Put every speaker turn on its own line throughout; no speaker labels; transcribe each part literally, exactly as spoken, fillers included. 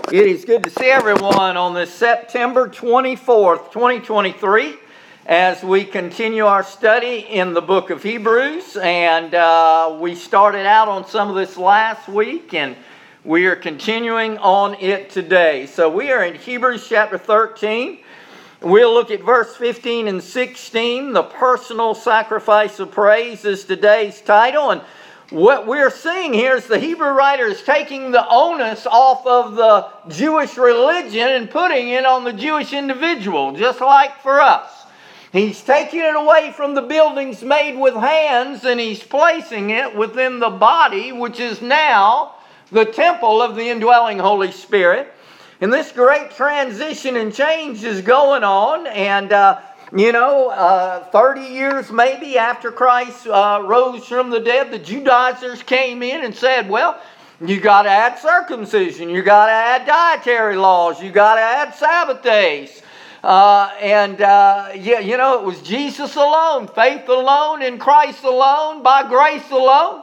It is good to see everyone on this September twenty-fourth, twenty twenty-three, as we continue our study in the book of Hebrews. And uh, we started out on some of this last week, and we are continuing on it today. So we are in Hebrews chapter thirteen. We'll look at verse fifteen and sixteen. The personal sacrifice of praise is today's title. And what we're seeing here is the Hebrew writer is taking the onus off of the Jewish religion and putting it on the Jewish individual, just like for us. He's taking it away from the buildings made with hands, and he's placing it within the body, which is now the temple of the indwelling Holy Spirit. And this great transition and change is going on, and uh, You know, uh, thirty years maybe after Christ uh, rose from the dead, the Judaizers came in and said, well, you got to add circumcision, you got to add dietary laws, you got to add Sabbath days. Uh, and, uh, yeah, you know, it was Jesus alone, faith alone, in Christ alone, by grace alone.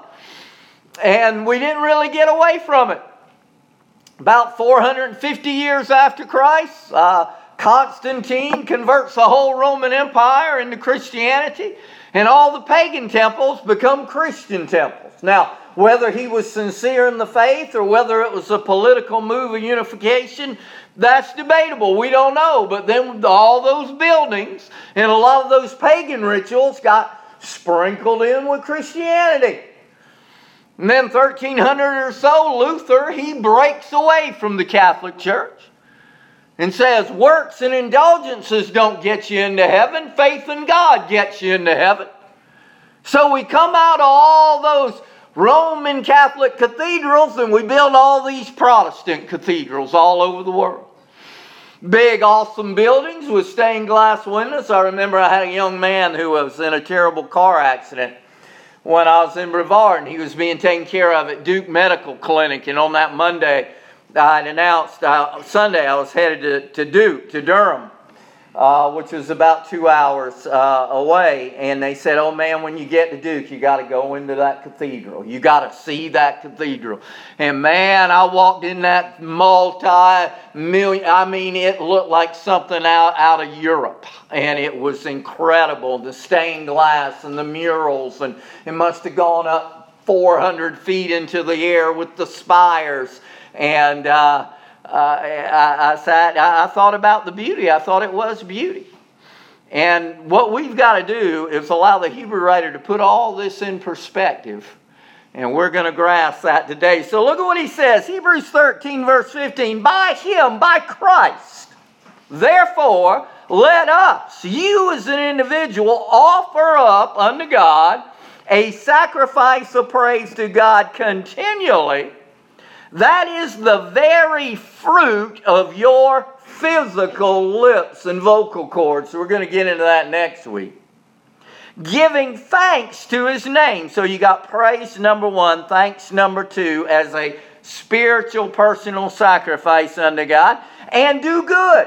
And we didn't really get away from it. About four hundred fifty years after Christ, uh, Constantine converts the whole Roman Empire into Christianity, and all the pagan temples become Christian temples. Now, whether he was sincere in the faith or whether it was a political move of unification, that's debatable. We don't know. But then all those buildings and a lot of those pagan rituals got sprinkled in with Christianity. And then thirteen hundred or so, Luther, he breaks away from the Catholic Church and says, works and indulgences don't get you into heaven. Faith in God gets you into heaven. So we come out of all those Roman Catholic cathedrals and we build all these Protestant cathedrals all over the world. Big, awesome buildings with stained glass windows. I remember I had a young man who was in a terrible car accident when I was in Brevard, and he was being taken care of at Duke Medical Clinic. And on that Monday, I had announced uh, Sunday I was headed to, to Duke, to Durham, uh, which was about two hours uh, away. And they said, oh man, when you get to Duke, you got to go into that cathedral. You got to see that cathedral. And man, I walked in that multi-million, I mean, it looked like something out, out of Europe. And it was incredible, the stained glass and the murals. And it must have gone up four hundred feet into the air with the spires. And uh, uh, I, I sat, I, I thought about the beauty. I thought it was beauty. And what we've got to do is allow the Hebrew writer to put all this in perspective. And we're going to grasp that today. So look at what he says. Hebrews thirteen verse fifteen. By him, by Christ, therefore, let us, you as an individual, offer up unto God a sacrifice of praise to God continually. That is the very fruit of your physical lips and vocal cords. So we're going to get into that next week. Giving thanks to His name. So you got praise number one, thanks number two, as a spiritual personal sacrifice unto God. And do good.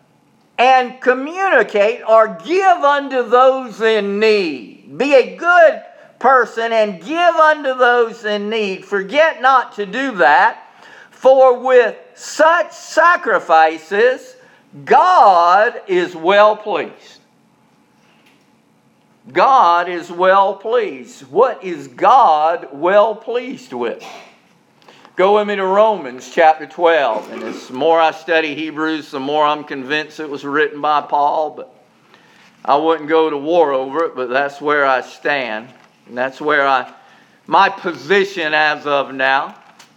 And communicate or give unto those in need. Be a good person and give unto those in need. Forget not to do that, for with such sacrifices God is well pleased. God is well pleased. What is God well pleased with? Go with me to Romans chapter twelve. And as the more I study Hebrews, the more I'm convinced it was written by Paul. But I wouldn't go to war over it, but that's where I stand. And that's where I, my position as of now.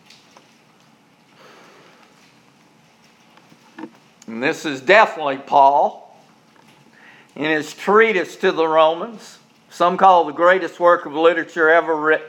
And this is definitely Paul in his treatise to the Romans. Some call it the greatest work of literature ever written.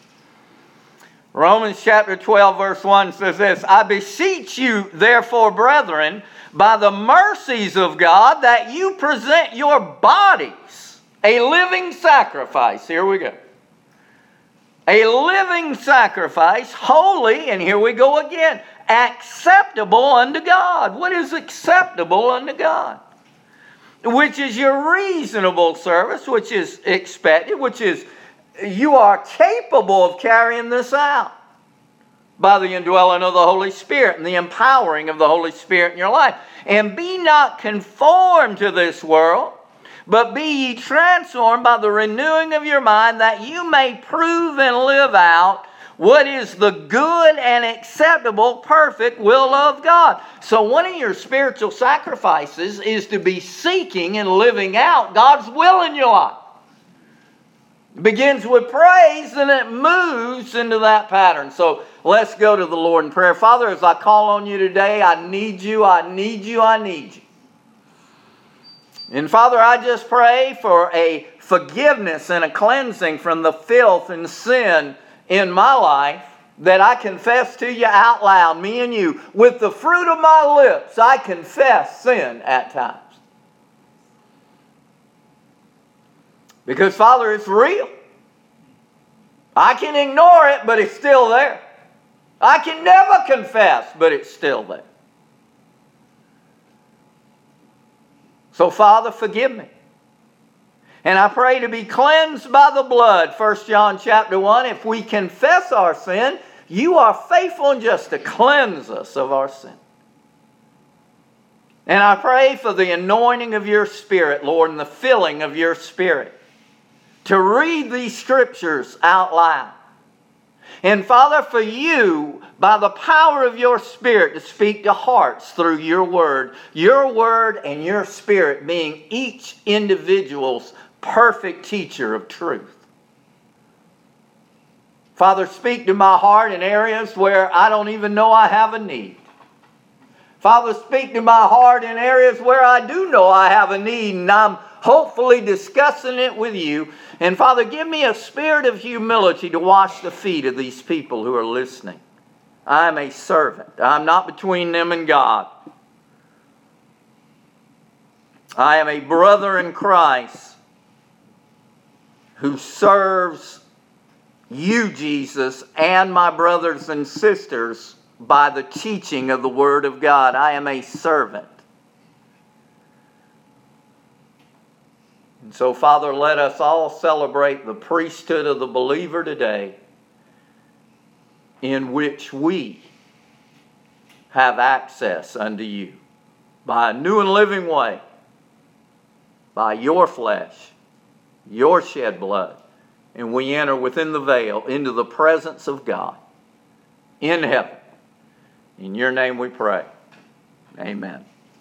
Romans chapter twelve verse one says this, I beseech you therefore, brethren, by the mercies of God, that you present your bodies a living sacrifice. Here we go. A living sacrifice, holy, and here we go again, acceptable unto God. What is acceptable unto God? Which is your reasonable service, which is expected, which is you are capable of carrying this out. by the indwelling of the Holy Spirit and the empowering of the Holy Spirit in your life. And be not conformed to this world, but be ye transformed by the renewing of your mind, that you may prove and live out what is the good and acceptable, perfect will of God. So one of your spiritual sacrifices is to be seeking and living out God's will in your life. It begins with praise and it moves into that pattern. So let's go to the Lord in prayer. Father, as I call on you today, I need you, I need you, I need you. And Father, I just pray for a forgiveness and a cleansing from the filth and sin in my life, that I confess to you out loud, me and you. With the fruit of my lips, I confess sin at times. Because, Father, it's real. I can ignore it, but it's still there. I can never confess, but it's still there. So, Father, forgive me. And I pray to be cleansed by the blood. First John chapter one, if we confess our sin, you are faithful and just to cleanse us of our sin. And I pray for the anointing of your Spirit, Lord, and the filling of your Spirit, to read these scriptures out loud. And Father, for you, by the power of your Spirit, to speak to hearts through your word. Your word and your Spirit being each individual's perfect teacher of truth. Father, speak to my heart in areas where I don't even know I have a need. Father, speak to my heart in areas where I do know I have a need, and I'm hopefully discussing it with you. And Father, give me a spirit of humility to wash the feet of these people who are listening. I am a servant. I'm not between them and God. I am a brother in Christ who serves you, Jesus, and my brothers and sisters by the teaching of the Word of God. I am a servant. And so, Father, let us all celebrate the priesthood of the believer today, in which we have access unto you by a new and living way, by your flesh, your shed blood, and we enter within the veil into the presence of God in heaven. In your name we pray. Amen.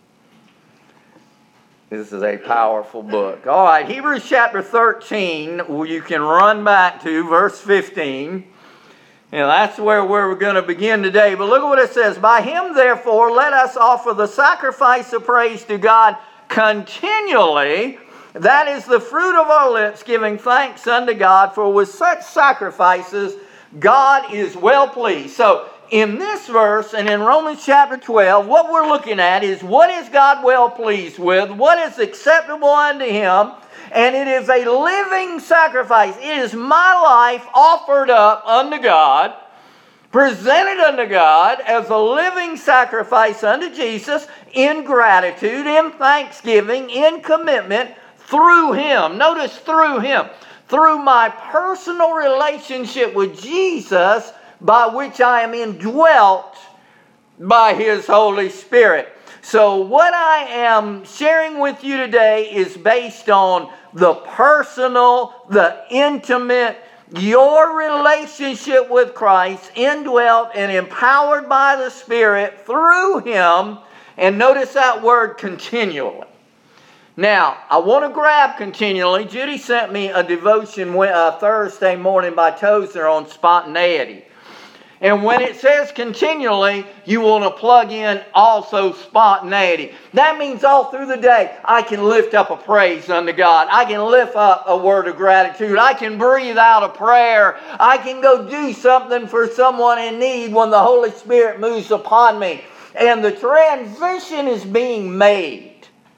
This is a powerful book. All right, Hebrews chapter thirteen, you can run back to verse fifteen. And that's where we're going to begin today. But look at what it says. By him, therefore, let us offer the sacrifice of praise to God continually. That is the fruit of our lips, giving thanks unto God. For with such sacrifices, God is well pleased. So, in this verse and in Romans chapter twelve, what we're looking at is what is God well pleased with, what is acceptable unto him, and it is a living sacrifice. It is my life offered up unto God, presented unto God as a living sacrifice unto Jesus in gratitude, in thanksgiving, in commitment through him. Notice through him. Through my personal relationship with Jesus, by which I am indwelt by his Holy Spirit. So what I am sharing with you today is based on the personal, the intimate, your relationship with Christ, indwelt and empowered by the Spirit through him. And notice that word continually. Now, I want to grab continually. Judy sent me a devotion uh, Thursday morning by Tozer on spontaneity. And when it says continually, you want to plug in also spontaneity. That means all through the day, I can lift up a praise unto God. I can lift up a word of gratitude. I can breathe out a prayer. I can go do something for someone in need when the Holy Spirit moves upon me. And the transition is being made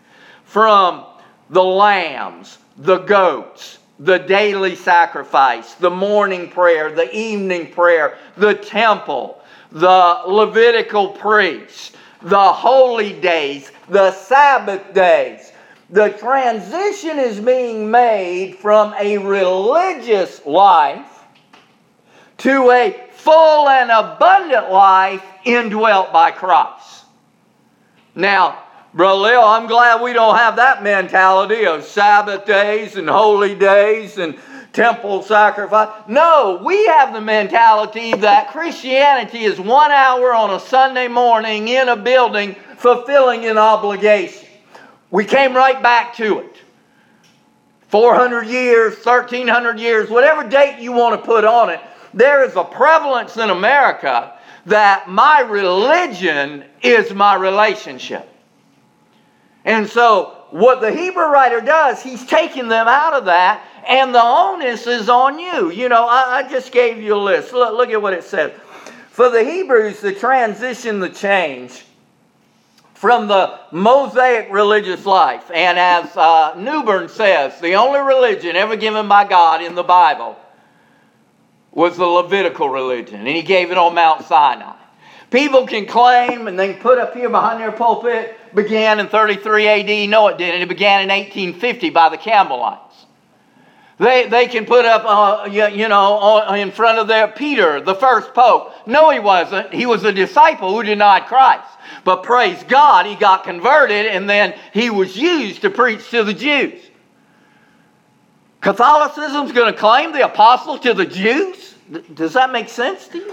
from the lambs, the goats, the daily sacrifice, the morning prayer, the evening prayer, the temple, the Levitical priest, the holy days, the Sabbath days. The transition is being made from a religious life to a full and abundant life indwelt by Christ. Now, Brother Leo, I'm glad we don't have that mentality of Sabbath days and holy days and temple sacrifice. No, we have the mentality that Christianity is one hour on a Sunday morning in a building fulfilling an obligation. We came right back to it. four hundred years, thirteen hundred years, whatever date you want to put on it, there is a prevalence in America that my religion is my relationship. And so what the Hebrew writer does, he's taking them out of that, and the onus is on you. You know, I, I just gave you a list. Look, look at what it says. For the Hebrews, the transition, the change from the Mosaic religious life, and as uh, Newbern says, the only religion ever given by God in the Bible was the Levitical religion, and he gave it on Mount Sinai. People can claim, and they can put up here behind their pulpit, began in thirty-three A D. No, it didn't. It began in eighteen fifty by the Campbellites. They, they can put up, uh, you, you know, in front of their Peter, the first pope. No, he wasn't. He was a disciple who denied Christ. But praise God, he got converted, and then he was used to preach to the Jews. Catholicism's going to claim the apostle to the Jews? Does that make sense to you?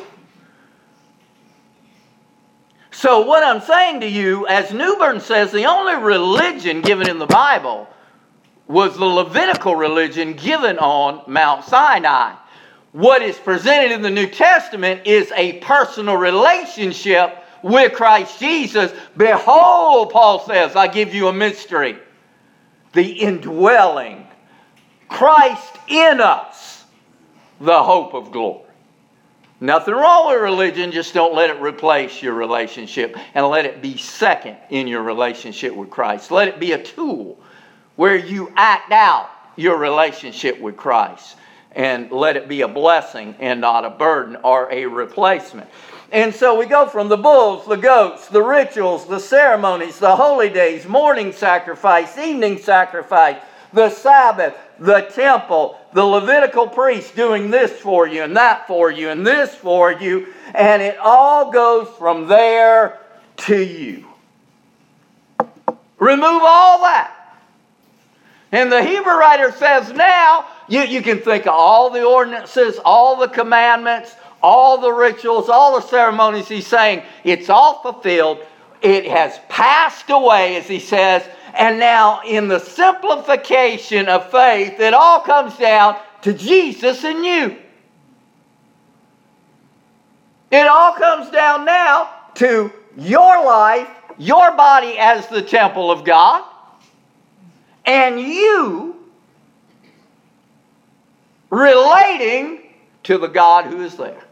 So what I'm saying to you, as Newbern says, the only religion given in the Bible was the Levitical religion given on Mount Sinai. What is presented in the New Testament is a personal relationship with Christ Jesus. Behold, Paul says, I give you a mystery. The indwelling Christ in us, the hope of glory. Nothing wrong with religion, just don't let it replace your relationship, and let it be second in your relationship with Christ. Let it be a tool where you act out your relationship with Christ, and let it be a blessing and not a burden or a replacement. And so we go from the bulls, the goats, the rituals, the ceremonies, the holy days, morning sacrifice, evening sacrifice, the Sabbath, the temple, the Levitical priest doing this for you and that for you and this for you, and it all goes from there to you. Remove all that. And the Hebrew writer says now, you, you can think of all the ordinances, all the commandments, all the rituals, all the ceremonies. He's saying it's all fulfilled. It has passed away, as he says. And now in the simplification of faith, it all comes down to Jesus and you. It all comes down now to your life, your body as the temple of God, and you relating to the God who is there.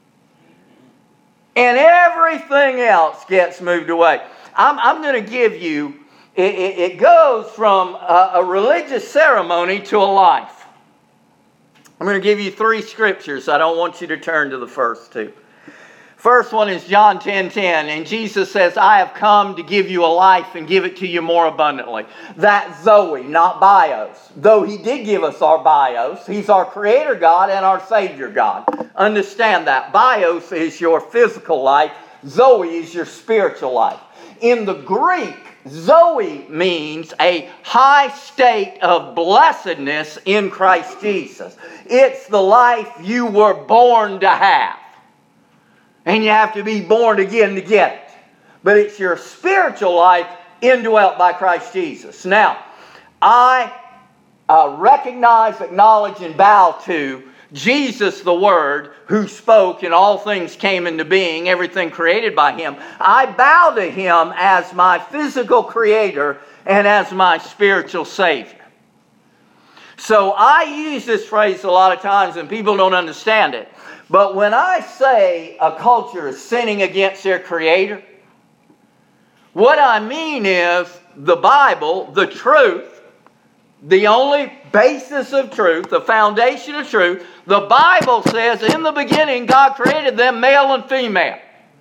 And everything else gets moved away. I'm, I'm going to give you, it, it, it goes from a, a religious ceremony to a life. I'm going to give you three scriptures. I don't want you to turn to the first two. First one is John ten ten, and Jesus says, I have come to give you a life and give it to you more abundantly. That Zoe, not bios. Though he did give us our bios, he's our creator God and our Savior God. Understand that. Bios is your physical life. Zoe is your spiritual life. In the Greek, Zoe means a high state of blessedness in Christ Jesus. It's the life you were born to have. And you have to be born again to get it. But it's your spiritual life indwelt by Christ Jesus. Now, I uh, recognize, acknowledge, and bow to Jesus the Word, who spoke and all things came into being, everything created by Him. I bow to Him as my physical creator and as my spiritual Savior. So I use this phrase a lot of times and people don't understand it. But when I say a culture is sinning against their Creator, what I mean is the Bible, the truth, the only basis of truth, the foundation of truth. The Bible says in the beginning God created them male and female.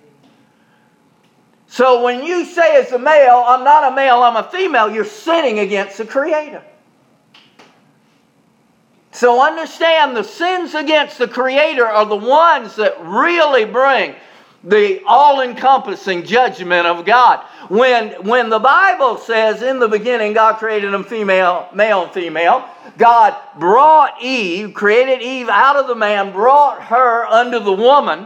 So when you say as a male, I'm not a male, I'm a female, you're sinning against the Creator. So understand, the sins against the Creator are the ones that really bring the all-encompassing judgment of God. When, when the Bible says, in the beginning God created them female, male and female, God brought Eve, created Eve out of the man, brought her unto the woman,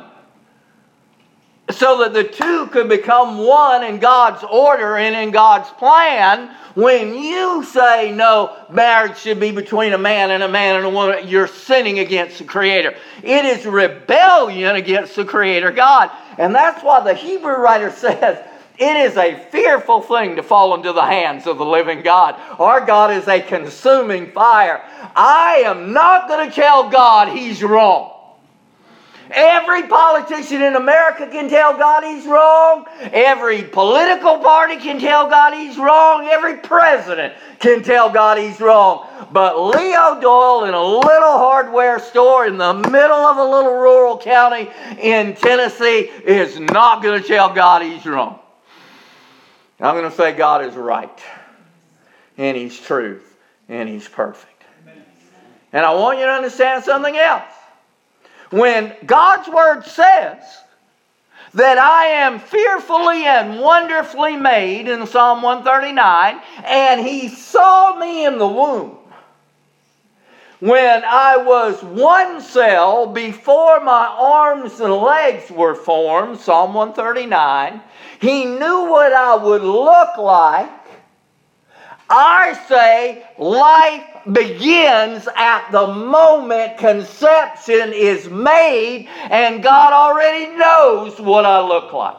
so that the two could become one in God's order and in God's plan. When you say no, marriage should be between a man and a man and a woman, you're sinning against the Creator. It is rebellion against the Creator God. And that's why the Hebrew writer says, it is a fearful thing to fall into the hands of the living God. Our God is a consuming fire. I am not going to tell God He's wrong. Every politician in America can tell God he's wrong. Every political party can tell God he's wrong. Every president can tell God he's wrong. But Leo Doyle in a little hardware store in the middle of a little rural county in Tennessee is not going to tell God he's wrong. I'm going to say God is right. And He's truth. And He's perfect. And I want you to understand something else. When God's Word says that I am fearfully and wonderfully made in Psalm one thirty-nine, and He saw me in the womb, when I was one cell before my arms and legs were formed, Psalm one thirty-nine, He knew what I would look like. I say life begins at the moment conception is made, and God already knows what I look like.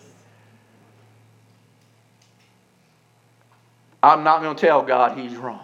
I'm not going to tell God He's wrong.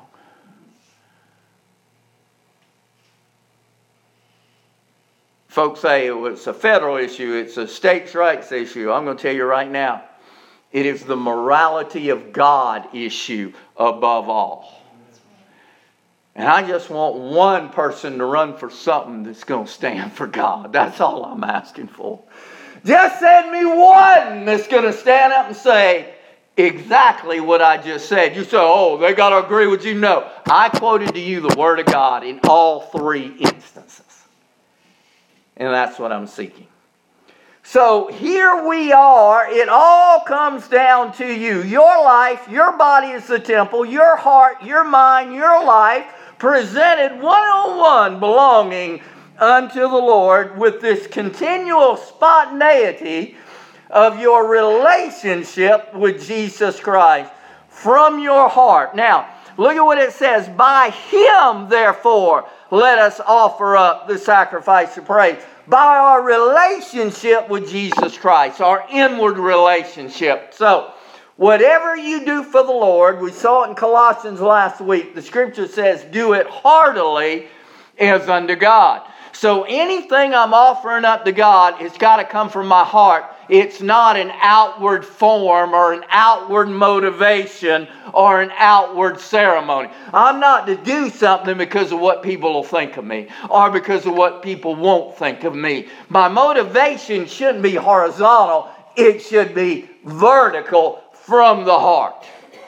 Folks say it's a federal issue, it's a states' rights issue. I'm going to tell you right now, it is the morality of God issue above all. And I just want one person to run for something that's going to stand for God. That's all I'm asking for. Just send me one that's going to stand up and say exactly what I just said. You say, oh, they got to agree with you. No, I quoted to you the Word of God in all three instances. And that's what I'm seeking. So here we are. It all comes down to you. Your life, your body is the temple. Your heart, your mind, your life presented one-on-one belonging unto the Lord with this continual spontaneity of your relationship with Jesus Christ from your heart. Now, look at what it says. By Him, therefore, let us offer up the sacrifice of praise. By our relationship with Jesus Christ, our inward relationship. So, whatever you do for the Lord, we saw it in Colossians last week. The Scripture says, do it heartily as unto God. So anything I'm offering up to God, it's got to come from my heart. It's not an outward form or an outward motivation or an outward ceremony. I'm not to do something because of what people will think of me or because of what people won't think of me. My motivation shouldn't be horizontal. It should be vertical from the heart.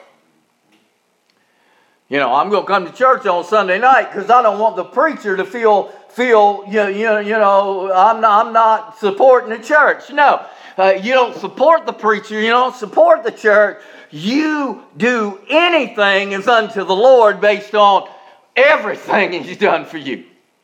You know, I'm going to come to church on Sunday night because I don't want the preacher to feel, feel you, you, you know, I'm not, I'm not supporting the church. No, uh, you don't support the preacher. You don't support the church. You do anything as unto the Lord based on everything He's done for you.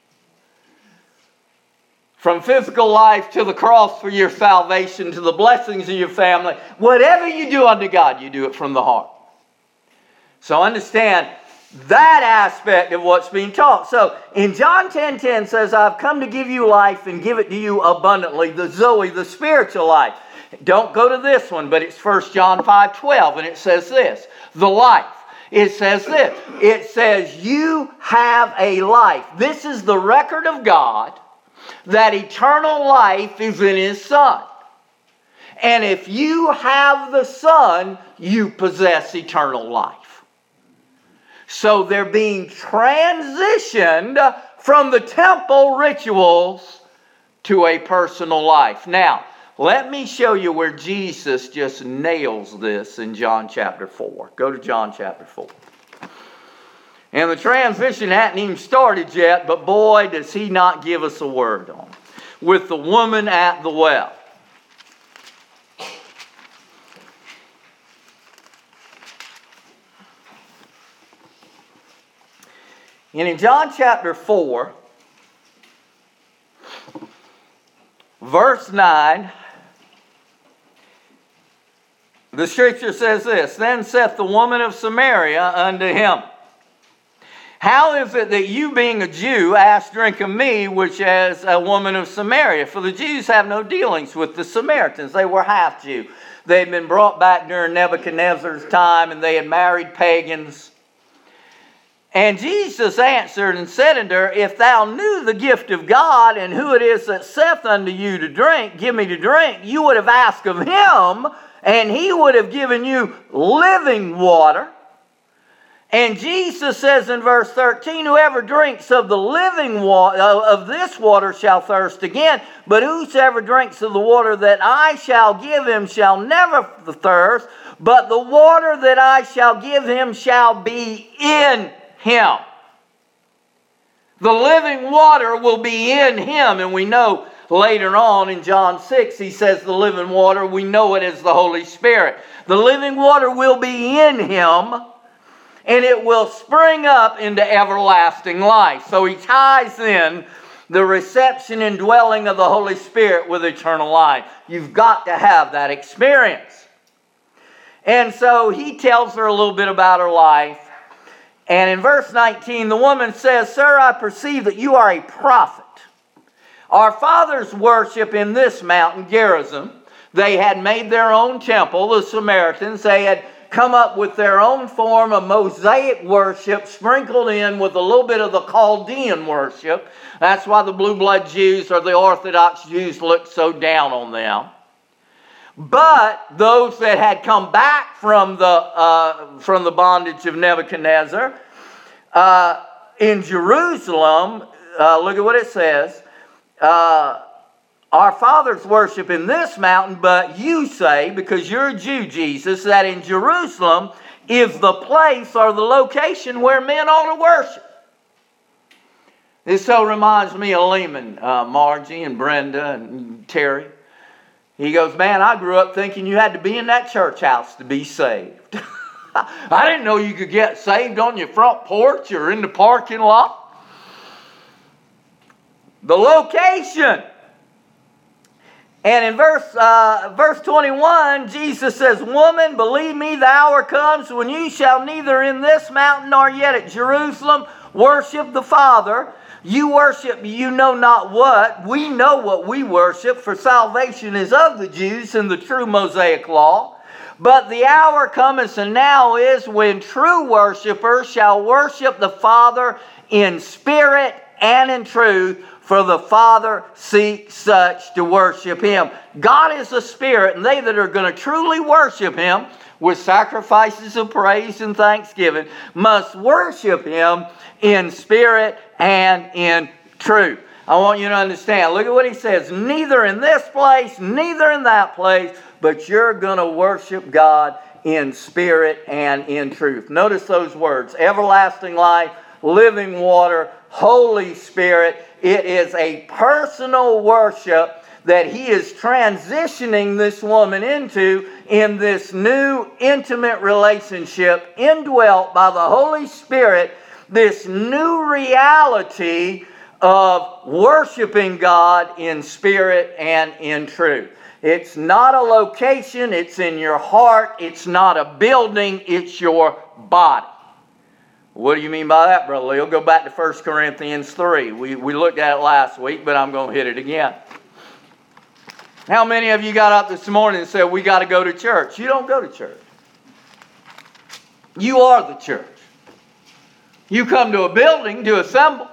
From physical life to the cross for your salvation, to the blessings of your family. Whatever you do unto God, you do it from the heart. So understand that aspect of what's being taught. So in John ten ten says, I've come to give you life and give it to you abundantly. The Zoe, the spiritual life. Don't go to this one, but it's First John five twelve, and it says this. The life. It says this. It says you have a life. This is the record of God, that eternal life is in His Son. And if you have the Son, you possess eternal life. So they're being transitioned from the temple rituals to a personal life. Now, let me show you where Jesus just nails this in John chapter four. Go to John chapter four. And the transition hadn't even started yet, but boy, does he not give us a word on it. With the woman at the well. And in John chapter four, verse nine, the scripture says this, Then saith the woman of Samaria unto him, How is it that you, being a Jew, ask drink of me, which as a woman of Samaria? For the Jews have no dealings with the Samaritans. They were half Jew. They had been brought back during Nebuchadnezzar's time, and they had married pagans. And Jesus answered and said unto her, If thou knew the gift of God, and who it is that saith unto you to drink, give me to drink, you would have asked of him, and he would have given you living water. And Jesus says in verse thirteen, Whoever drinks of the living water, of this water shall thirst again, but whosoever drinks of the water that I shall give him shall never thirst, but the water that I shall give him shall be in him. The living water will be in him. And we know later on in John six, he says the living water, we know it as the Holy Spirit. The living water will be in him, and it will spring up into everlasting life. So he ties in the reception and dwelling of the Holy Spirit with eternal life. You've got to have that experience. And so he tells her a little bit about her life. And in verse nineteen, the woman says, Sir, I perceive that you are a prophet. Our fathers worship in this mountain, Gerizim. They had made their own temple, the Samaritans. They had come up with their own form of Mosaic worship, sprinkled in with a little bit of the Chaldean worship. That's why the blue blood Jews or the Orthodox Jews looked so down on them. But those that had come back from the uh, from the bondage of Nebuchadnezzar uh, in Jerusalem, uh, look at what it says. Uh, Our fathers worship in this mountain, but you say, because you're a Jew, Jesus, that in Jerusalem is the place or the location where men ought to worship. This so reminds me of Lehman, uh, Margie and Brenda and Terry. He goes, man, I grew up thinking you had to be in that church house to be saved. I didn't know you could get saved on your front porch or in the parking lot. The location. And in verse uh, verse twenty-one, Jesus says, Woman, believe me, the hour comes when you shall neither in this mountain nor yet at Jerusalem worship the Father. You worship you know not what. We know what we worship, for salvation is of the Jews in the true Mosaic law. But the hour cometh, and now is, when true worshipers shall worship the Father in spirit and in truth, for the Father seeks such to worship Him. God is a spirit, and they that are going to truly worship Him with sacrifices of praise and thanksgiving must worship Him in spirit and in truth. I want you to understand. Look at what He says. Neither in this place, neither in that place, but you're going to worship God in spirit and in truth. Notice those words. Everlasting life, living water, Holy Spirit. It is a personal worship that He is transitioning this woman into in this new intimate relationship indwelt by the Holy Spirit, this new reality of worshiping God in spirit and in truth. It's not a location, it's in your heart, it's not a building, it's your body. What do you mean by that, Brother Leo? Go back to First Corinthians three. We, we looked at it last week, but I'm going to hit it again. How many of you got up this morning and said, we got to go to church? You don't go to church. You are the church. You come to a building to assemble.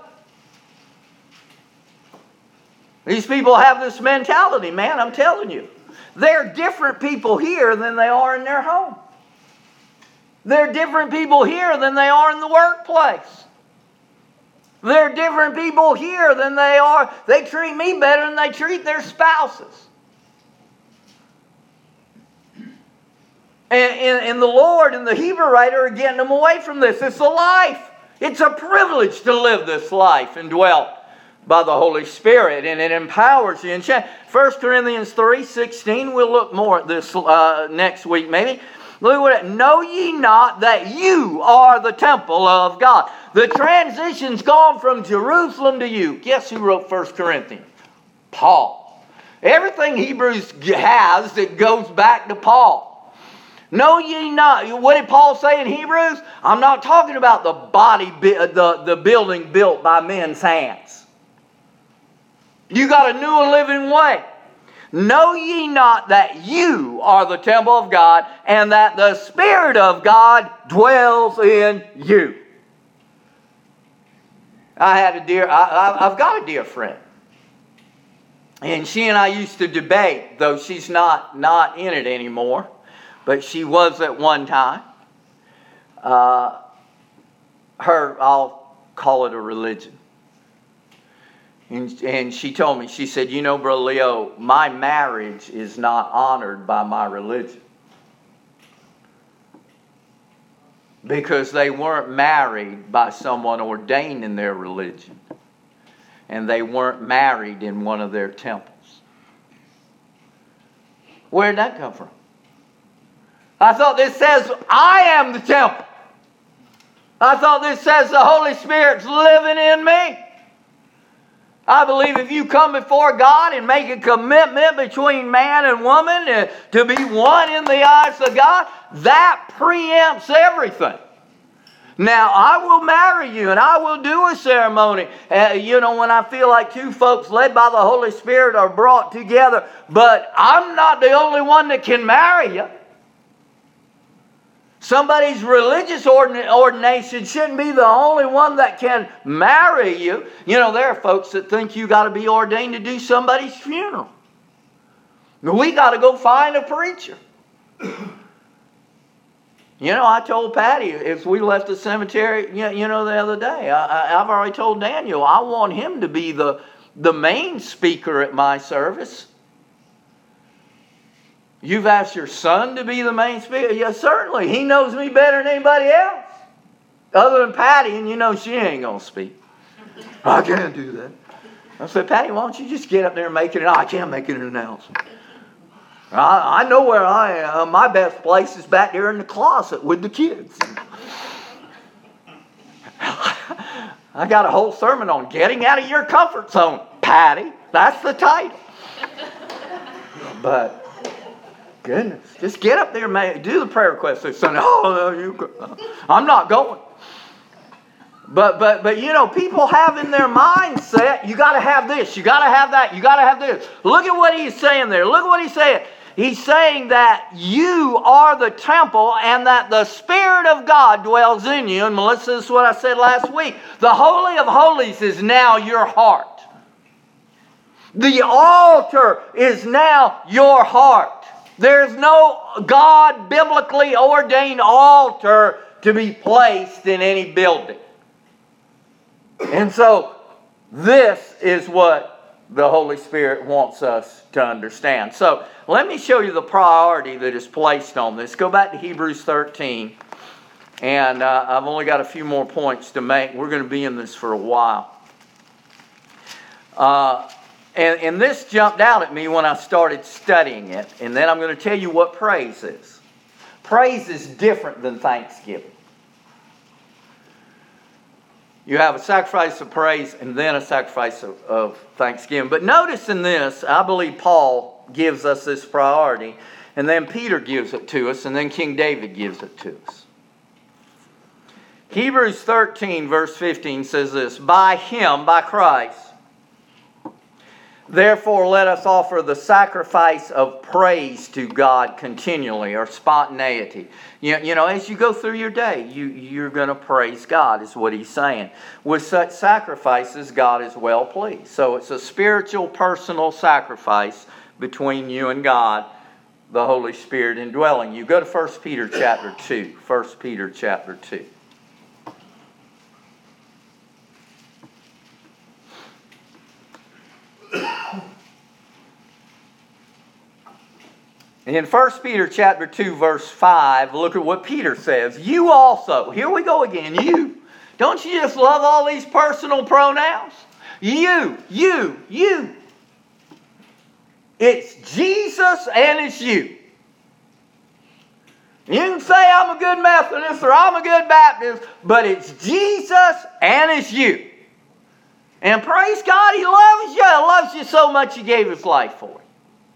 These people have this mentality, man, I'm telling you. They're different people here than they are in their home. They're different people here than they are in the workplace. They're different people here than they are. They treat me better than they treat their spouses. And, and, and the Lord and the Hebrew writer are getting them away from this. It's a life. It's a privilege to live this life and dwell by the Holy Spirit, and it empowers you. In First Corinthians three sixteen, we'll look more at this uh, next week maybe. Look at it. Know ye not that you are the temple of God? The transition's gone from Jerusalem to you. Guess who wrote First Corinthians? Paul. Everything Hebrews has, it goes back to Paul. Know ye not, what did Paul say in Hebrews? I'm not talking about the body, the, the building built by men's hands. You got a new and living way. Know ye not that you are the temple of God, and that the Spirit of God dwells in you? I had a dear, I, I've got a dear friend. And she and I used to debate, though she's not, not in it anymore. But she was at one time. Uh, her, I'll call it a religion. And, and she told me, she said, you know, Brother Leo, my marriage is not honored by my religion. Because they weren't married by someone ordained in their religion. And they weren't married in one of their temples. Where did that come from? I thought this says, I am the temple. I thought this says the Holy Spirit's living in me. I believe if you come before God and make a commitment between man and woman to be one in the eyes of God, that preempts everything. Now, I will marry you and I will do a ceremony. Uh, you know, when I feel like two folks led by the Holy Spirit are brought together. But I'm not the only one that can marry you. Somebody's religious ordination shouldn't be the only one that can marry you. You know, there are folks that think you got to be ordained to do somebody's funeral. We got to go find a preacher. You know, I told Patty, if we left the cemetery, you know, the other day, I, I've already told Daniel, I want him to be the, the main speaker at my service. You've asked your son to be the main speaker? Yes, certainly. He knows me better than anybody else. Other than Patty, and you know she ain't going to speak. I can't do that. I said, Patty, why don't you just get up there and make it? I can't make it an announcement. I, I know where I am. My best place is back there in the closet with the kids. I got a whole sermon on getting out of your comfort zone, Patty. That's the title. But goodness, just get up there and do the prayer request this Sunday. Oh, no, you, I'm not going. But but but you know, people have in their mindset, you got to have this, you got to have that, you got to have this. Look at what he's saying there. Look at what he's saying. He's saying that you are the temple and that the Spirit of God dwells in you. And Melissa, this is what I said last week. The Holy of Holies is now your heart. The altar is now your heart. There's no God biblically ordained altar to be placed in any building. And so this is what the Holy Spirit wants us to understand. So let me show you the priority that is placed on this. Go back to Hebrews thirteen. And uh, I've only got a few more points to make. We're going to be in this for a while. Uh, and, and this jumped out at me when I started studying it. And then I'm going to tell you what praise is. Praise is different than thanksgiving. You have a sacrifice of praise and then a sacrifice of, of thanksgiving. But notice in this, I believe Paul gives us this priority. And then Peter gives it to us. And then King David gives it to us. Hebrews thirteen verse fifteen says this. By Him, by Christ, therefore let us offer the sacrifice of praise to God continually, or spontaneity. You, you know, as you go through your day, you, you're going to praise God, is what he's saying. With such sacrifices, God is well pleased. So it's a spiritual, personal sacrifice between you and God, the Holy Spirit indwelling you. Go to First Peter chapter two. First Peter chapter two. In First Peter chapter two, verse five, look at what Peter says. You also, here we go again, you. Don't you just love all these personal pronouns? You, you, you. It's Jesus and it's you. You can say I'm a good Methodist or I'm a good Baptist, but it's Jesus and it's you. And praise God, He loves you. He loves you so much He gave His life for it.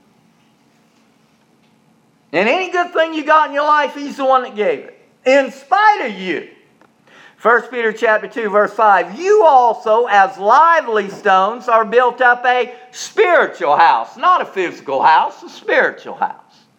And any good thing you got in your life, He's the one that gave it. In spite of you. First Peter chapter two, verse five. You also, as lively stones, are built up a spiritual house. Not a physical house, a spiritual house.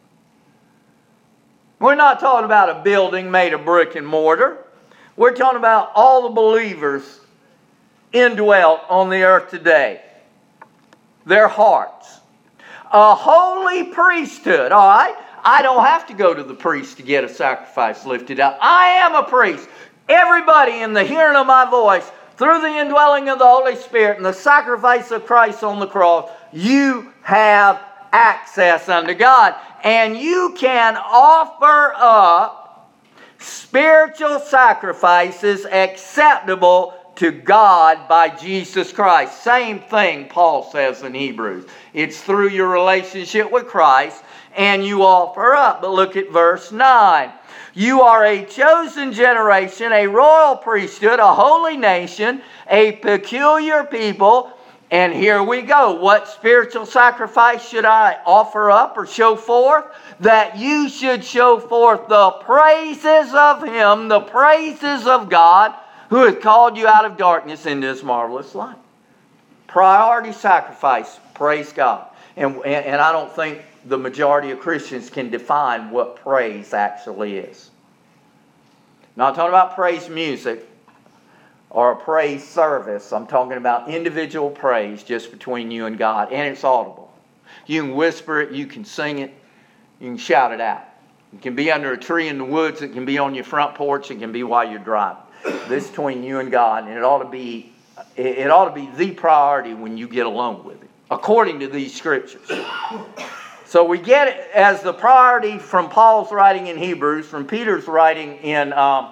We're not talking about a building made of brick and mortar. We're talking about all the believers indwelt on the earth today. Their hearts. A holy priesthood, all right? I don't have to go to the priest to get a sacrifice lifted up. I am a priest. Everybody in the hearing of my voice, through the indwelling of the Holy Spirit and the sacrifice of Christ on the cross, you have access unto God. And you can offer up spiritual sacrifices acceptable to God by Jesus Christ. Same thing Paul says in Hebrews. It's through your relationship with Christ and you offer up. But look at verse nine. You are a chosen generation, a royal priesthood, a holy nation, a peculiar people. And here we go. What spiritual sacrifice should I offer up or show forth? That you should show forth the praises of Him, the praises of God, who has called you out of darkness into His marvelous light. Priority sacrifice, praise God. And, and, and I don't think the majority of Christians can define what praise actually is. Not talking about praise music or a praise service. I'm talking about individual praise just between you and God. And it's audible. You can whisper it, you can sing it, you can shout it out. It can be under a tree in the woods, it can be on your front porch, it can be while you're driving. This is between you and God, and it ought to be it ought to be the priority when you get alone with Him, according to these scriptures. So we get it as the priority from Paul's writing in Hebrews, from Peter's writing in um,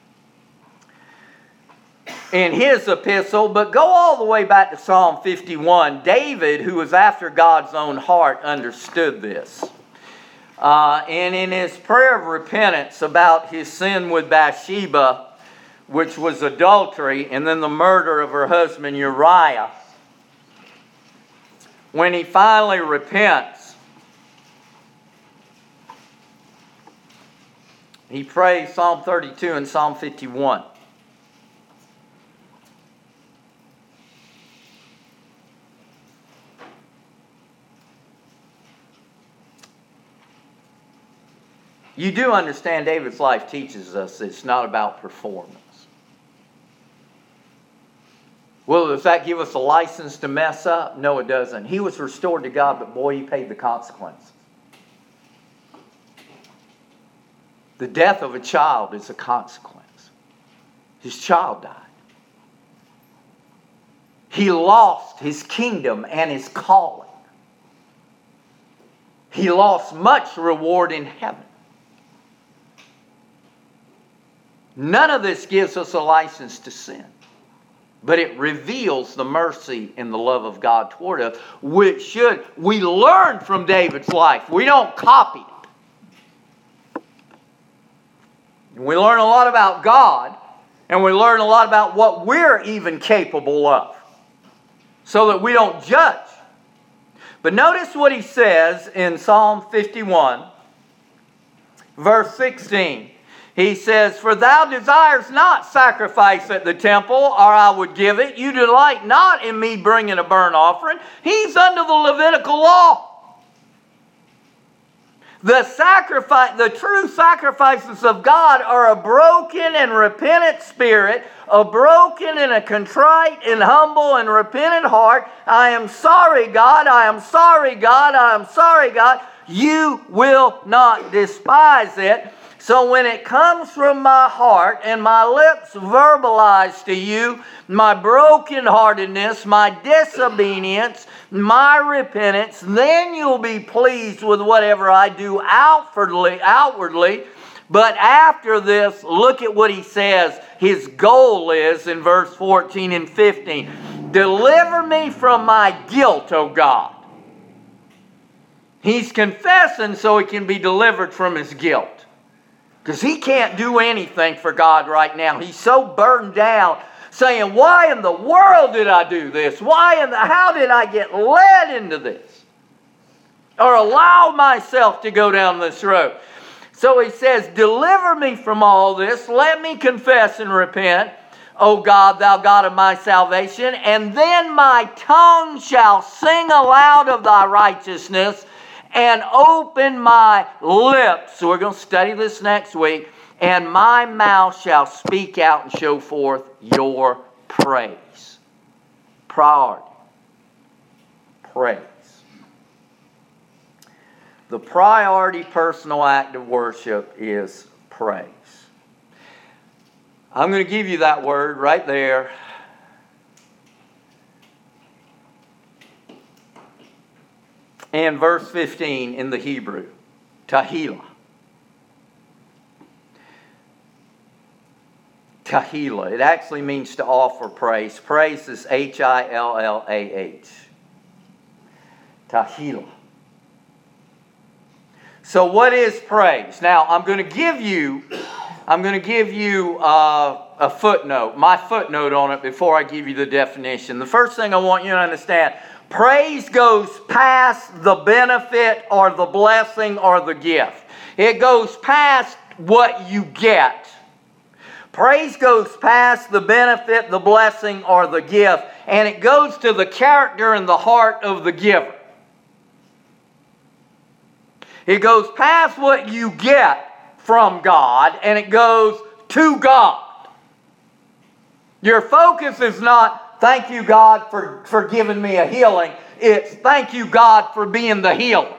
in his epistle, but go all the way back to Psalm fifty-one. David, who was after God's own heart, understood this. Uh, and in his prayer of repentance about his sin with Bathsheba, which was adultery, and then the murder of her husband Uriah, when he finally repents, he prays Psalm thirty-two and Psalm fifty-one. You do understand David's life teaches us it's not about performance. Well, does that give us a license to mess up? No, it doesn't. He was restored to God, but boy, he paid the consequences. The death of a child is a consequence. His child died. He lost his kingdom and his calling. He lost much reward in heaven. None of this gives us a license to sin. But it reveals the mercy and the love of God toward us, which should, we learn from David's life. We don't copy it. We learn a lot about God, and we learn a lot about what we're even capable of, so that we don't judge. But notice what he says in Psalm fifty-one, verse sixteen. He says, "For thou desires not sacrifice at the temple, or I would give it. You delight not in me bringing a burnt offering." He's under the Levitical law. The sacrifice, the true sacrifices of God are a broken and repentant spirit, a broken and a contrite and humble and repentant heart. I am sorry, God. I am sorry, God. I am sorry, God. You will not despise it. So when it comes from my heart and my lips verbalize to you my brokenheartedness, my disobedience, my repentance, then you'll be pleased with whatever I do outwardly, outwardly. But after this, look at what he says his goal is in verse fourteen and fifteen. Deliver me from my guilt, O God. He's confessing so he can be delivered from his guilt. Because he can't do anything for God right now. He's so burdened down, saying, why in the world did I do this? Why in the, how did I get led into this? Or allow myself to go down this road? So he says, deliver me from all this. Let me confess and repent. O God, thou God of my salvation. And then my tongue shall sing aloud of thy righteousness, and open my lips. So we're going to study this next week. And my mouth shall speak out and show forth your praise. Priority. Praise. The priority personal act of worship is praise. I'm going to give you that word right there. And verse fifteen in the Hebrew, Tahila. Tahila. It actually means to offer praise. Praise is H I L L A H. Tahila. So what is praise? Now I'm going to give you, I'm going to give you uh, a footnote, my footnote on it before I give you the definition. The first thing I want you to understand. Praise goes past the benefit or the blessing or the gift. It goes past what you get. Praise goes past the benefit, the blessing, or the gift. And it goes to the character and the heart of the giver. It goes past what you get from God, and it goes to God. Your focus is not, thank you, God, for, for giving me a healing. It's thank you, God, for being the healer.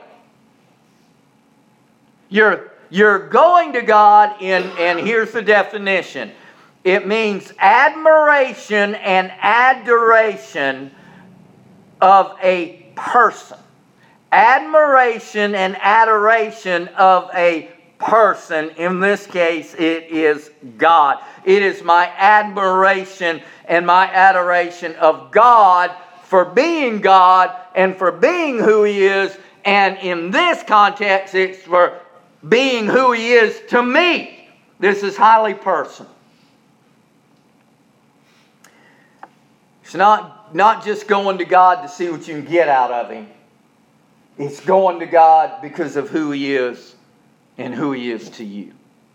You're, you're going to God in, and here's the definition. It means admiration and adoration of a person. Admiration and adoration of a person. In this case, it is God. It is my admiration and my adoration of God for being God and for being who He is. And in this context, it's for being who He is to me. This is highly personal. It's not, not just going to God to see what you can get out of Him. It's going to God because of who He is and who He is to you.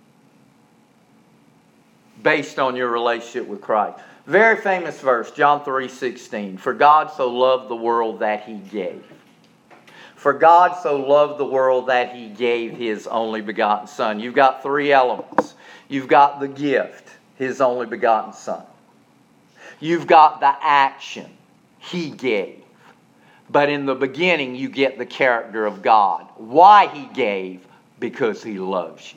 Based on your relationship with Christ. Very famous verse, John three sixteen. For God so loved the world that He gave. For God so loved the world that He gave His only begotten Son. You've got three elements. You've got the gift, His only begotten Son. You've got the action, He gave. But in the beginning, you get the character of God. Why He gave? Because He loves you.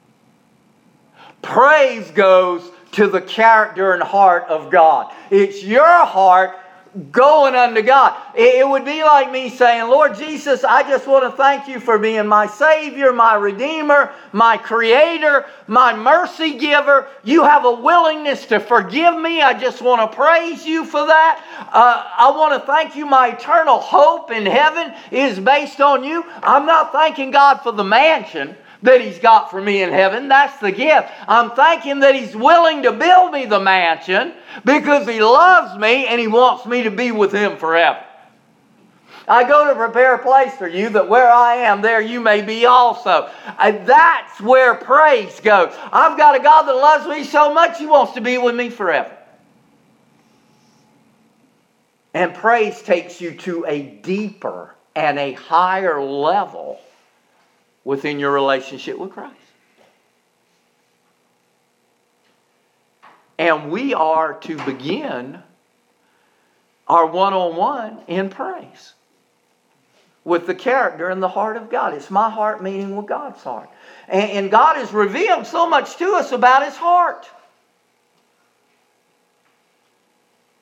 Praise goes to the character and heart of God. It's your heart going unto God. It would be like me saying, Lord Jesus, I just want to thank you for being my Savior, my Redeemer, my Creator, my mercy giver. You have a willingness to forgive me. I just want to praise you for that. Uh, I want to thank you. My eternal hope in heaven is based on you. I'm not thanking God for the mansion that He's got for me in heaven. That's the gift. I'm thanking that He's willing to build me the mansion because He loves me and He wants me to be with Him forever. I go to prepare a place for you that where I am, there you may be also. And that's where praise goes. I've got a God that loves me so much He wants to be with me forever. And praise takes you to a deeper and a higher level within your relationship with Christ. And we are to begin our one-on-one in praise with the character and the heart of God. It's my heart meeting with God's heart. And, and God has revealed so much to us about His heart.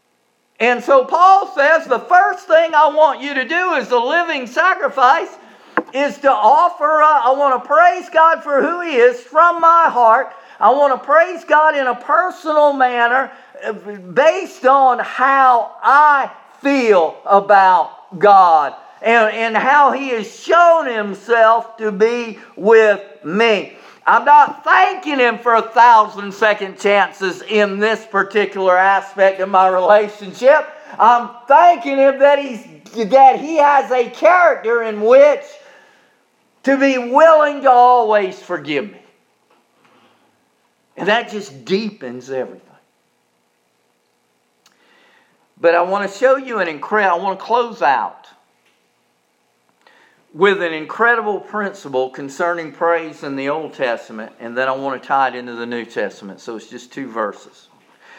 And so Paul says the first thing I want you to do is a living sacrifice. is to offer, uh, I want to praise God for who He is from my heart. I want to praise God in a personal manner based on how I feel about God and, and how He has shown Himself to be with me. I'm not thanking Him for a thousand second chances in this particular aspect of my relationship. I'm thanking Him that He's that He has a character in which to be willing to always forgive me. And that just deepens everything. But I want to show you an incredible, I want to close out with an incredible principle concerning praise in the Old Testament, and then I want to tie it into the New Testament. So it's just two verses.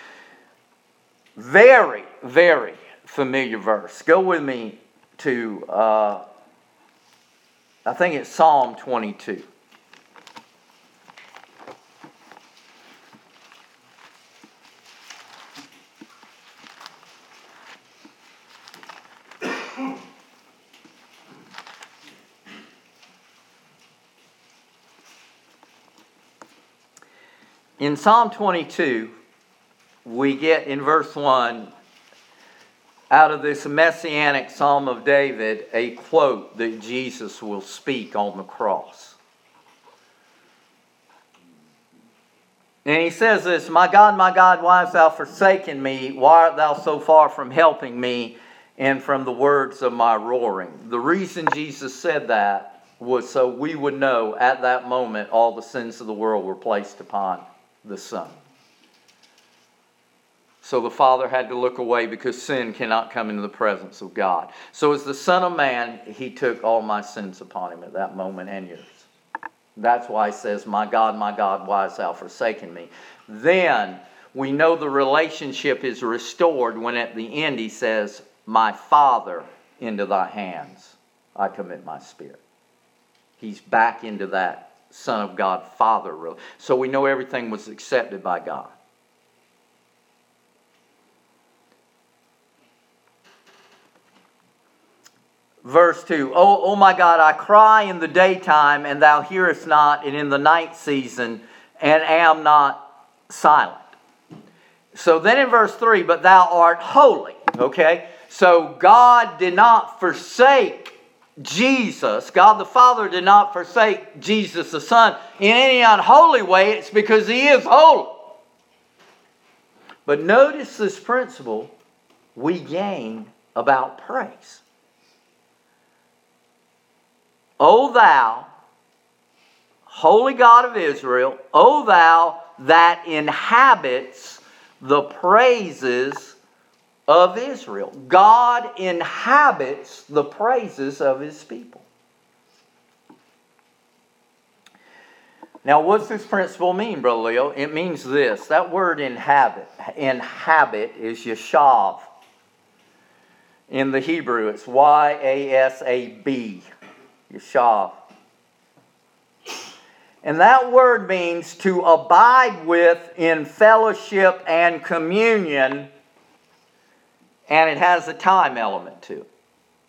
Very, very familiar verse. Go with me to, uh, I think it's Psalm twenty-two. In Psalm twenty-two, we get in verse one, out of this messianic Psalm of David, a quote that Jesus will speak on the cross. And he says this, "My God, my God, why hast thou forsaken me? Why art thou so far from helping me and from the words of my roaring?" The reason Jesus said that was so we would know at that moment all the sins of the world were placed upon the Son. So the Father had to look away because sin cannot come into the presence of God. So as the Son of Man, He took all my sins upon Him at that moment and yours. That's why He says, "My God, my God, why hast thou forsaken me?" Then we know the relationship is restored when at the end He says, "My Father, into thy hands I commit my spirit." He's back into that Son of God, Father. So we know everything was accepted by God. Verse two, oh, oh my God, I cry in the daytime, and thou hearest not, and in the night season, and am not silent. So then in verse three, but thou art holy. Okay? So God did not forsake Jesus. God the Father did not forsake Jesus the Son in any unholy way. It's because He is holy. But notice this principle we gain about praise. O thou, holy God of Israel, O thou that inhabits the praises of Israel. God inhabits the praises of His people. Now, what's this principle mean, Brother Leo? It means this. That word inhabit, inhabit is yashav. In the Hebrew, it's Y A S A B. Yashav. And that word means to abide with in fellowship and communion, and it has a time element to it.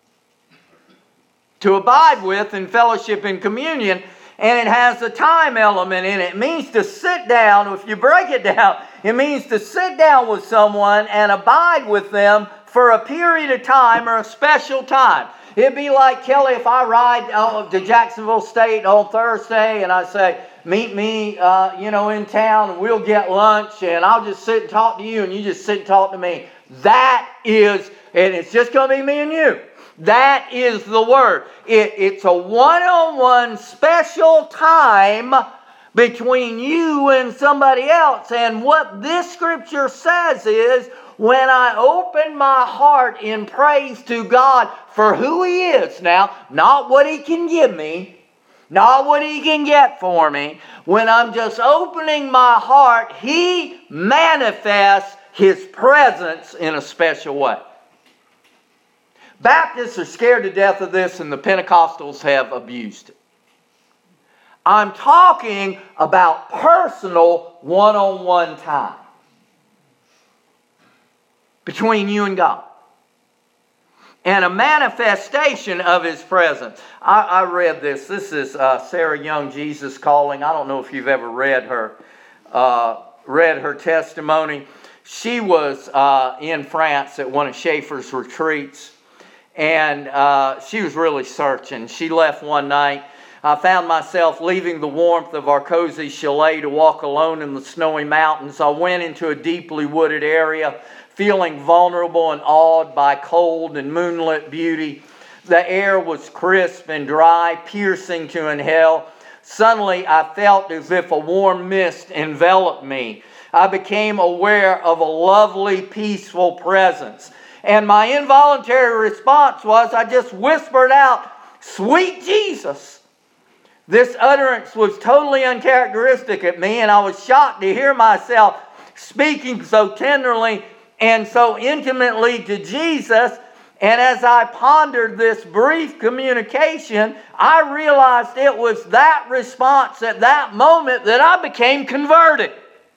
To abide with in fellowship and communion, and it has a time element in it. It means to sit down. If you break it down, it means to sit down with someone and abide with them for a period of time or a special time. It'd be like, Kelly, if I ride uh, to Jacksonville State on Thursday and I say, meet me, uh, you know, in town, and we'll get lunch, and I'll just sit and talk to you, and you just sit and talk to me. That is, and it's just going to be me and you. That is the word. It, it's a one-on-one special time between you and somebody else. And what this scripture says is, when I open my heart in praise to God for who He is now, not what He can give me, not what He can get for me, when I'm just opening my heart, He manifests His presence in a special way. Baptists are scared to death of this, and the Pentecostals have abused it. I'm talking about personal one-on-one time between you and God. and a manifestation of His presence. I, I read this. This is uh, Sarah Young, Jesus Calling. I don't know if you've ever read her, uh, read her testimony. She was uh, in France at one of Schaeffer's retreats, and uh, she was really searching. She left one night. I found myself leaving the warmth of our cozy chalet to walk alone in the snowy mountains. I went into a deeply wooded area, feeling vulnerable and awed by cold and moonlit beauty. The air was crisp and dry, piercing to inhale. Suddenly, I felt as if a warm mist enveloped me. I became aware of a lovely, peaceful presence. And my involuntary response was, I just whispered out, "Sweet Jesus." This utterance was totally uncharacteristic of me, and I was shocked to hear myself speaking so tenderly and so intimately to Jesus. And as I pondered this brief communication, I realized it was that response at that moment that I became converted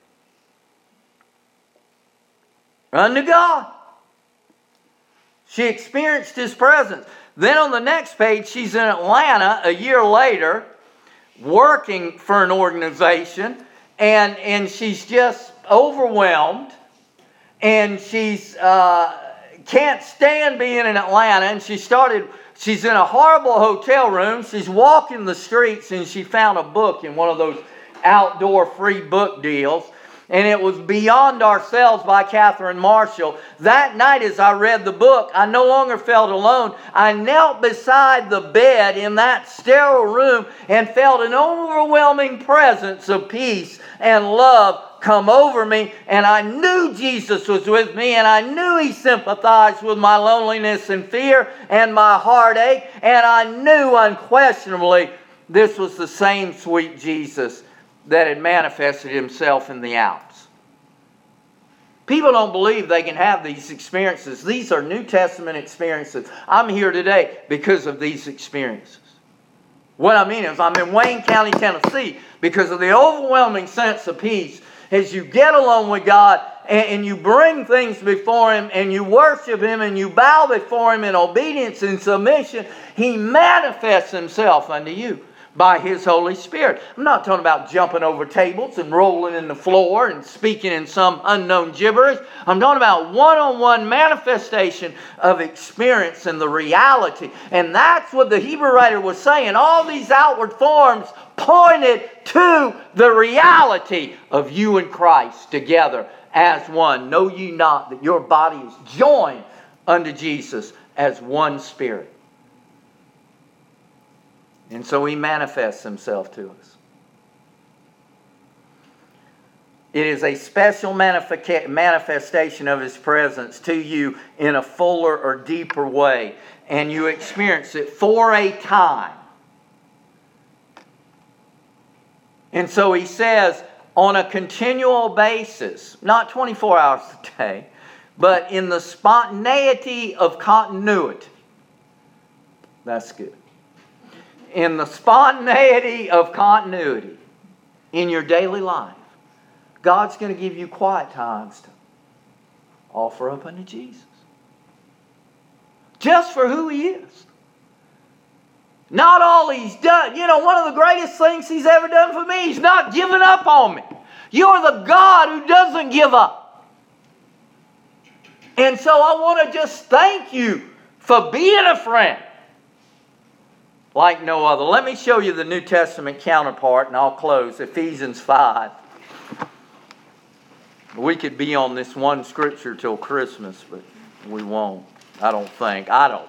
unto God. She experienced His presence. Then on the next page, she's in Atlanta a year later, working for an organization, and, and she's just overwhelmed, and she's uh, can't stand being in Atlanta, and she started, she's in a horrible hotel room, she's walking the streets, and she found a book in one of those outdoor free book deals, and it was Beyond Ourselves by Catherine Marshall. That night as I read the book, I no longer felt alone. I knelt beside the bed in that sterile room and felt an overwhelming presence of peace and love come over me. And I knew Jesus was with me, and I knew He sympathized with my loneliness and fear and my heartache. And I knew unquestionably this was the same sweet Jesus that had manifested Himself in the Alps. People don't believe they can have these experiences. These are New Testament experiences. I'm here today because of these experiences. What I mean is I'm in Wayne County, Tennessee because of the overwhelming sense of peace as you get alone with God and, and you bring things before Him and you worship Him and you bow before Him in obedience and submission. He manifests Himself unto you by His Holy Spirit. I'm not talking about jumping over tables and rolling in the floor and speaking in some unknown gibberish. I'm talking about one-on-one manifestation of experience and the reality. And that's what the Hebrew writer was saying. All these outward forms pointed to the reality of you and Christ together as one. Know ye not that your body is joined unto Jesus as one spirit? And so He manifests Himself to us. It is a special manifesta- manifestation of His presence to you in a fuller or deeper way. And you experience it for a time. And so He says, on a continual basis, not twenty-four hours a day, but in the spontaneity of continuity. That's good. In the spontaneity of continuity in your daily life, God's going to give you quiet times to offer up unto Jesus. Just for who He is. Not all He's done. You know, one of the greatest things He's ever done for me, He's not given up on me. You're the God who doesn't give up. And so I want to just thank you for being a friend like no other. Let me show you the New Testament counterpart, and I'll close. Ephesians five. We could be on this one scripture till Christmas, but we won't. I don't think. I don't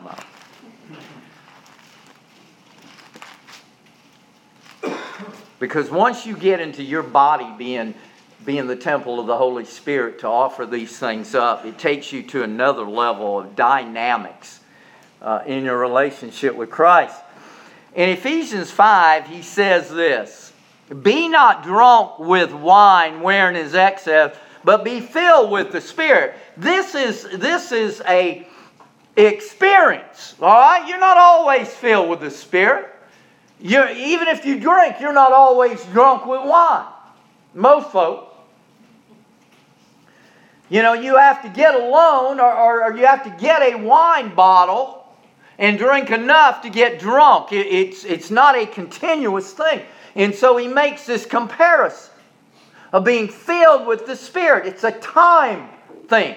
know. Because once you get into your body being, being the temple of the Holy Spirit to offer these things up, it takes you to another level of dynamics uh, in your relationship with Christ. In Ephesians five, he says this, "Be not drunk with wine wherein is excess, but be filled with the Spirit." This is, this is a experience, all right? You're not always filled with the Spirit. You're, even if you drink, you're not always drunk with wine. Most folk. You know, you have to get a loan or, or, or you have to get a wine bottle and drink enough to get drunk. It, it's, it's not a continuous thing. And so he makes this comparison of being filled with the Spirit. It's a time thing.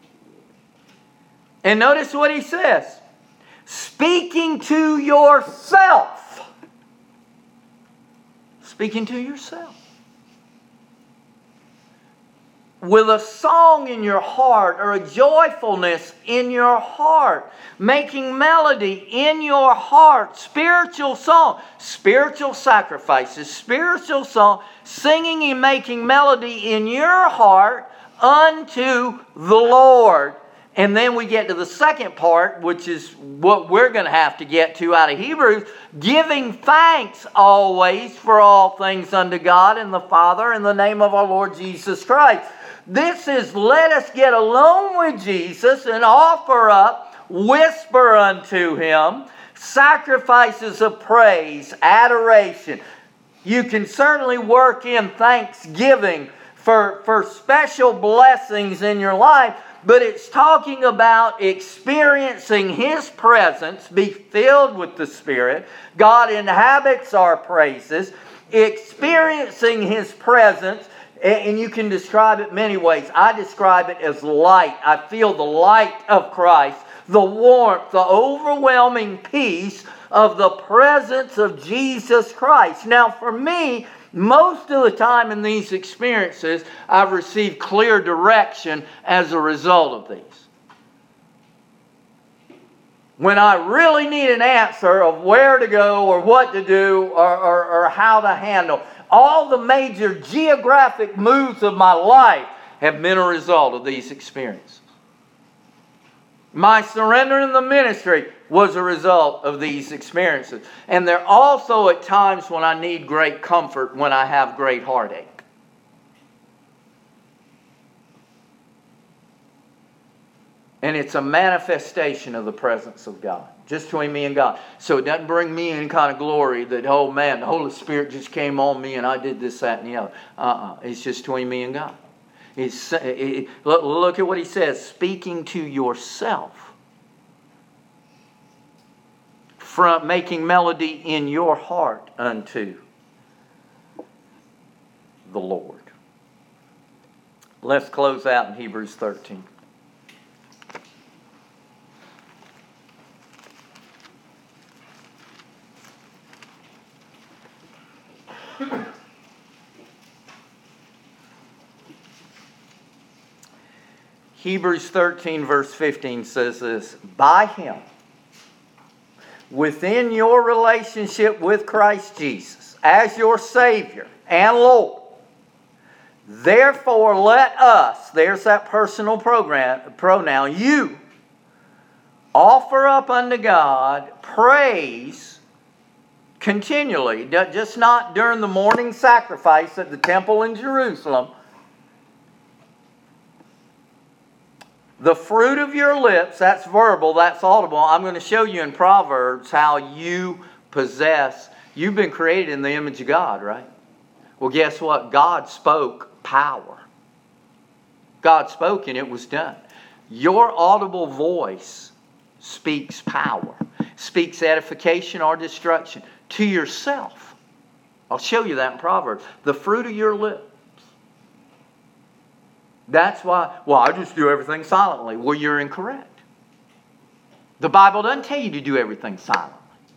And notice what he says. Speaking to yourself. Speaking to yourself. With a song in your heart or a joyfulness in your heart. Making melody in your heart. Spiritual song. Spiritual sacrifices. Spiritual song. Singing and making melody in your heart unto the Lord. And then we get to the second part, which is what we're going to have to get to out of Hebrews. Giving thanks always for all things unto God and the Father in the name of our Lord Jesus Christ. This is let us get alone with Jesus and offer up, whisper unto Him, sacrifices of praise, adoration. You can certainly work in thanksgiving for, for special blessings in your life, but it's talking about experiencing His presence, be filled with the Spirit. God inhabits our praises, experiencing His presence. And you can describe it many ways. I describe it as light. I feel the light of Christ, the warmth, the overwhelming peace of the presence of Jesus Christ. Now, for me, most of the time in these experiences, I've received clear direction as a result of these. When I really need an answer of where to go or what to do or, or, or how to handle, all the major geographic moves of my life have been a result of these experiences. My surrender in the ministry was a result of these experiences. And there are also at times when I need great comfort, when I have great heartache. And it's a manifestation of the presence of God. Just between me and God. So it doesn't bring me any kind of glory that, oh man, the Holy Spirit just came on me and I did this, that, and the other. Uh-uh. It's just between me and God. It's, it, it, look, look at what he says. Speaking to yourself. From making melody in your heart unto the Lord. Let's close out in Hebrews thirteen. Hebrews thirteen verse fifteen says this, by Him, within your relationship with Christ Jesus, as your Savior and Lord, therefore let us, there's that personal program, pronoun, you, offer up unto God praise continually, just not during the morning sacrifice at the temple in Jerusalem. The fruit of your lips, that's verbal, that's audible. I'm going to show you in Proverbs how you possess. You've been created in the image of God, right? Well, guess what? God spoke power. God spoke and it was done. Your audible voice speaks power, speaks edification or destruction to yourself. I'll show you that in Proverbs. The fruit of your lips. That's why, well, I just do everything silently. Well, you're incorrect. The Bible doesn't tell you to do everything silently.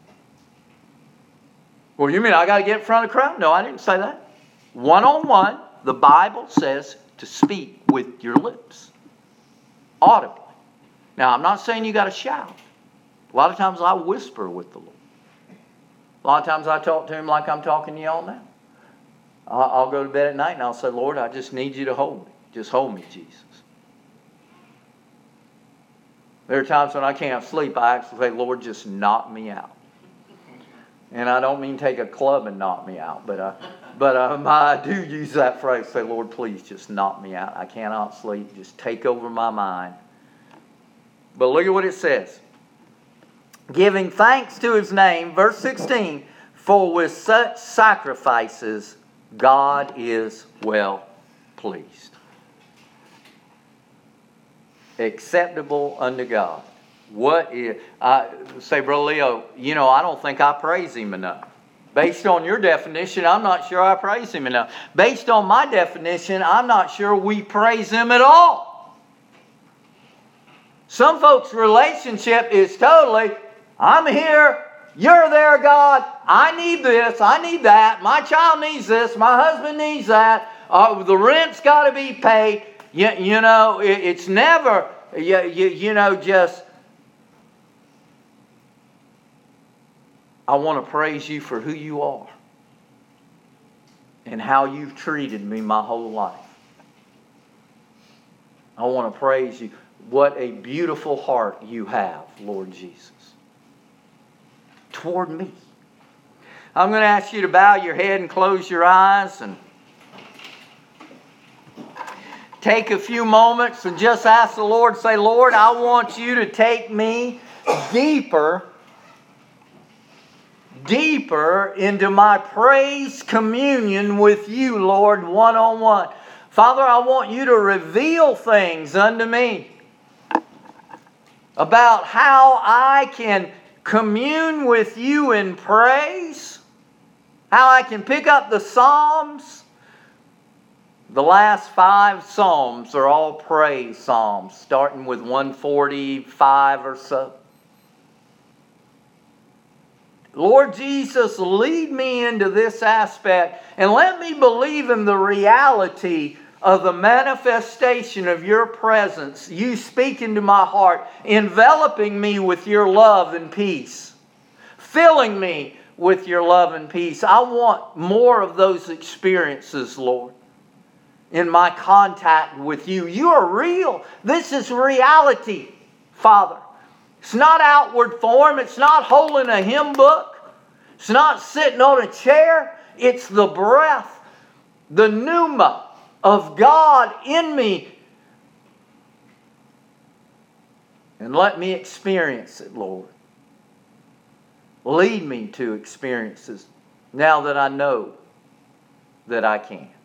Well, you mean I got to get in front of the crowd? No, I didn't say that. One-on-one, the Bible says to speak with your lips. Audibly. Now, I'm not saying you got to shout. A lot of times I whisper with the Lord. A lot of times I talk to Him like I'm talking to y'all now. I'll, I'll go to bed at night and I'll say, Lord, I just need you to hold me. Just hold me, Jesus. There are times when I can't sleep, I actually say, Lord, just knock me out. And I don't mean take a club and knock me out, but, I, but um, I do use that phrase, say, Lord, please just knock me out. I cannot sleep. Just take over my mind. But look at what it says. Giving thanks to His name, verse sixteen, for with such sacrifices God is well pleased. acceptable unto God. What is, I say, Brother Leo, you know, I don't think I praise Him enough. Based on your definition, I'm not sure I praise Him enough. Based on my definition, I'm not sure we praise Him at all. Some folks' relationship is totally, I'm here, you're there, God. I need this, I need that. My child needs this, my husband needs that. Uh, the rent's got to be paid. You, you know, it, it's never, you, you, you know, just, I want to praise You for who You are and how You've treated me my whole life. I want to praise You. What a beautiful heart You have, Lord Jesus, toward me. I'm going to ask you to bow your head and close your eyes and take a few moments and just ask the Lord, say, Lord, I want You to take me deeper deeper into my praise communion with You, Lord, one-on-one. Father, I want You to reveal things unto me about how I can commune with You in praise, how I can pick up the Psalms. The last five Psalms are all praise Psalms, starting with one forty-five or so. Lord Jesus, lead me into this aspect and let me believe in the reality of the manifestation of Your presence. You speak into my heart, enveloping me with Your love and peace, filling me with Your love and peace. I want more of those experiences, Lord, in my contact with You. You are real. This is reality, Father. It's not outward form. It's not holding a hymn book. It's not sitting on a chair. It's the breath, the pneuma of God in me. And let me experience it, Lord. Lead me to experiences now that I know that I can.